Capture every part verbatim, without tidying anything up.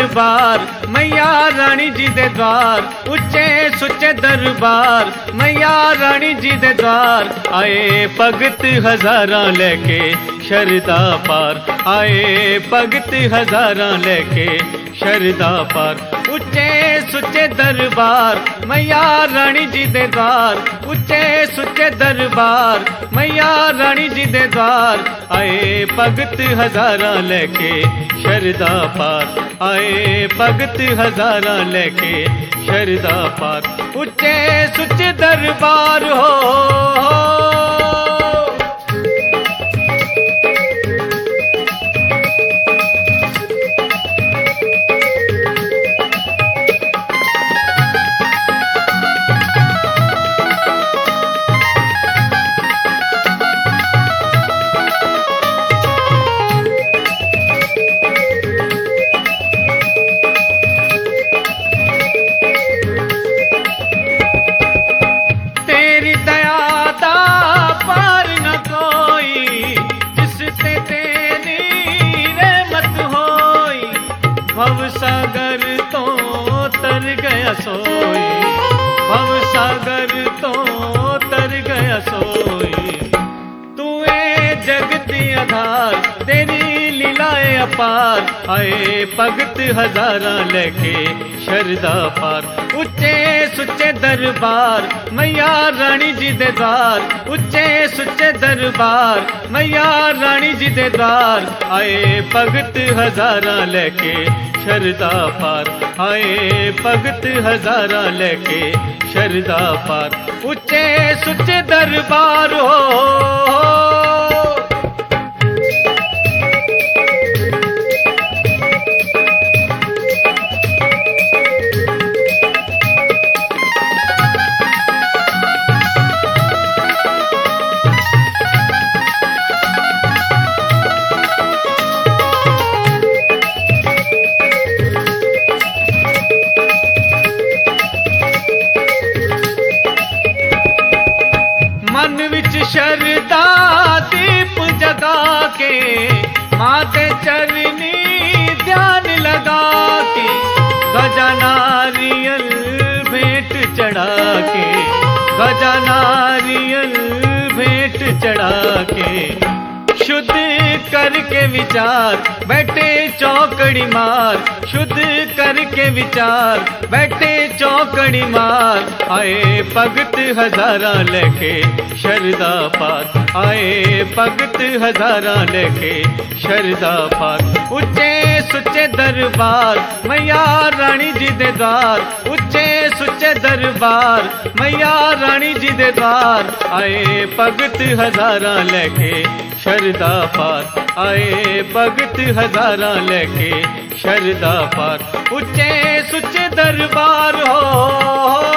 दरबार मैया रानी जी दे द्वार, उच्चे सुच्चे दरबार मैया रानी जी दे द्वार। आए भगत हजारां लेके शरदा पार, आए भगत हजारां लेके शरदा पार। उच्चे सुच्चे दरबार मैया रानी जी दे द्वार, उच्चे सुच्चे दरबार मैया रानी जी दे द्वार। आए भगत हजारां लेके शरदा पार, आए भगत हजारां लेके शरदा पार। उच्चे सुच्चे दरबार हो, भव सागर तो तर गया सोई, भव सागर तो तर गया सोई। तू ए जगती आधार तेरी लीलाए अपार। आए भगत हजारां लेके शरदा पार, उच्चे सुच्चे दरबार मैया रानी जी दे द्वार, उच्चे सुच्चे दरबार मैया रानी जी दे द्वार। आए भगत हजारां लेके शरदा पार, आए भगत हजारां लेके शरदा पार। उच्चे सुच्चे दरबार हो, मन विच शरदा दीप जगा के माते चरनी ध्यान लगा के, गजा नारियल भेंट चढ़ा के, गजा नारियल भेंट चढ़ा के। शुद्ध करके विचार बैठे चौकड़ी मार, शुद्ध करके विचार बैठे चौकड़ी मार। आए भगत हजारां लेके शरदा पार, आए भगत हजारां लेके शरदा पार। उच्चे सुच्चे दरबार मैया रानी जी दे द्वार, उच्चे सुच्चे दरबार मैया रानी जी दे द्वार। आए भगत हजारां लेके शरदा पार, आए भगत हजारां लेके शरदा पार। उच्चे सुच्चे दरबार हो,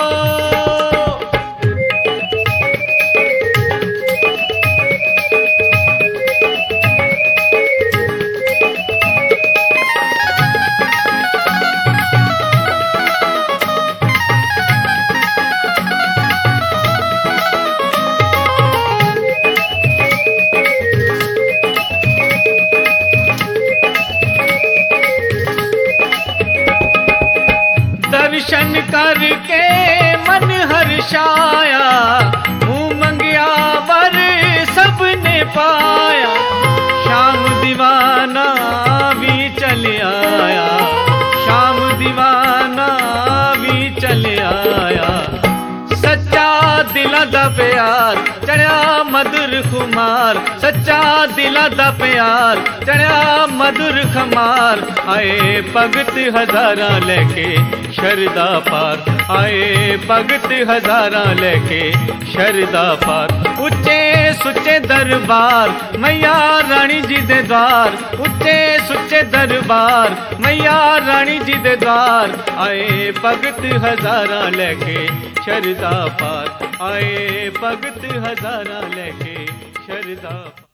दर्शन करके मन हर्षाया, मुँह मंगिया वर सबने पाया। शाम दीवाना भी चले आया, शाम दीवाना भी चले आया। सच्चा दिला दा प्यार चढ़िया मधुर खुमार, सच्चा दिला दा प्यार चढ़िया मधुर खुमार। आए भगत हजारां लेके शरदा पार, आए भगत हजारां लेके शरदा पार। उच्चे सुच्चे दरबार मैया रानी जी दे द्वार, उच्चे सुच्चे दरबार मैया रानी जी दे द्वार। आए भगत हजारां लेके शरदा पार, आए भगत हजारां लेके शरदा।